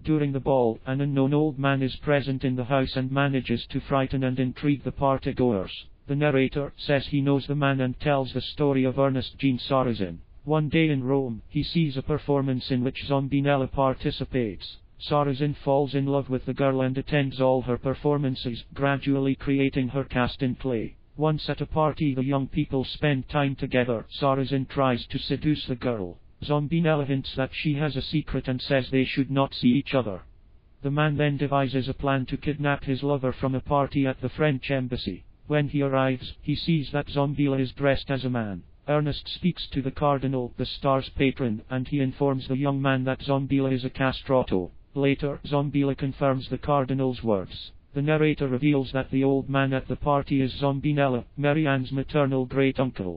During the ball, an unknown old man is present in the house and manages to frighten and intrigue the partygoers. The narrator says he knows the man and tells the story of Ernest Jean Sarrazin. One day in Rome, he sees a performance in which Zombinella participates. Sarrazin falls in love with the girl and attends all her performances, gradually creating her cast in play. Once at a party the young people spend time together. Sarrazin tries to seduce the girl. Zombinella hints that she has a secret and says they should not see each other. The man then devises a plan to kidnap his lover from a party at the French embassy. When he arrives, he sees that Zombila is dressed as a man. Ernest speaks to the cardinal, the star's patron, and he informs the young man that Zombila is a castrato. Later, Zombila confirms the cardinal's words. The narrator reveals that the old man at the party is Zombinella, Marianne's maternal great-uncle.